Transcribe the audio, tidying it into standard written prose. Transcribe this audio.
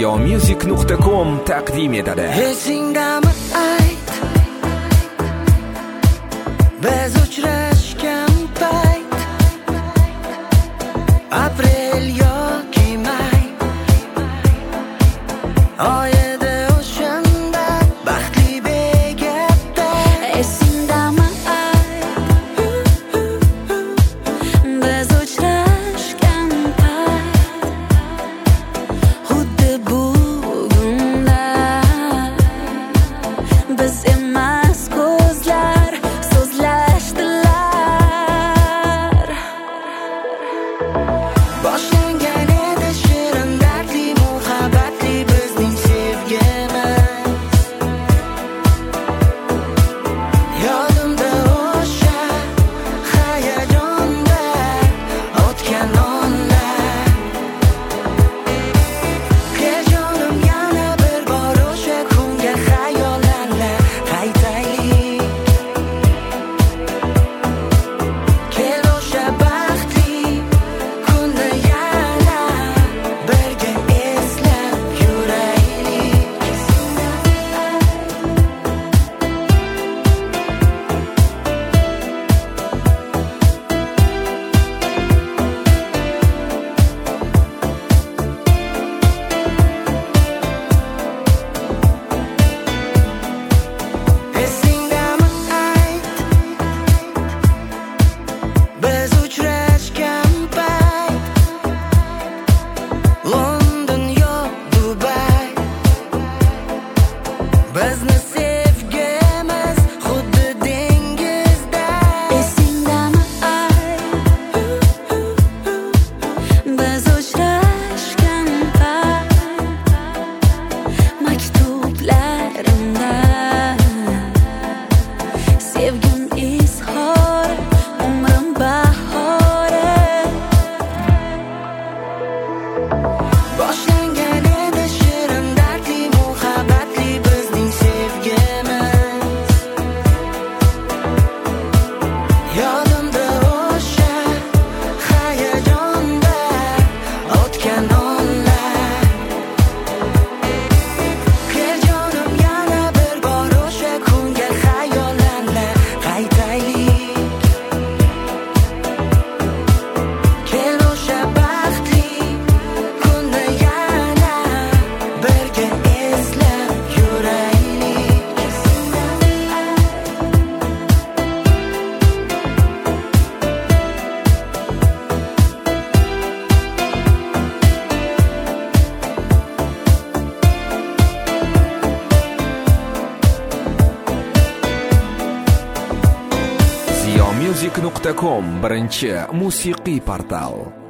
ziyomusic.com taqdim etadi. Esingdami ayt, biz uchrashgan payt, aprel yoki may oyida o'shanda baxtli begapda. Esingdami ayt, biz uchrashgan payt, xuddi bugunda biz emas ko'zlar so'zlashdilar. Boshlangan edi shirin dardli muhabbatli bizning sevgimiz. Yodimda o'sha hayajonda o'tgan onlar. Kel jonim yana bir bor o'sha kunga xayollarla qaytaylik. Kel o'sha baxtli kunni yana birga eslab yuraylik. Esingdami ayt, biz uchrashgan payt, London yo Dubay, bizni sevgimiz xuddi dengizda. Esingdami ayt, biz uchrashgan payt, maktublarimda sevgim izhori, umrim bahori. Boshlangan edi shirin dardli muhabbatli bizning sevgimiz. Yodimda o'sha hayajonda o'tgan onlar. Kel jonim yana bir bor o'sha kunga xayollarla qaytaylik. Kel o'sha baxtli kunni yana birga eslab yuraylik. ziyomusic.com birinchi musiqiy portal.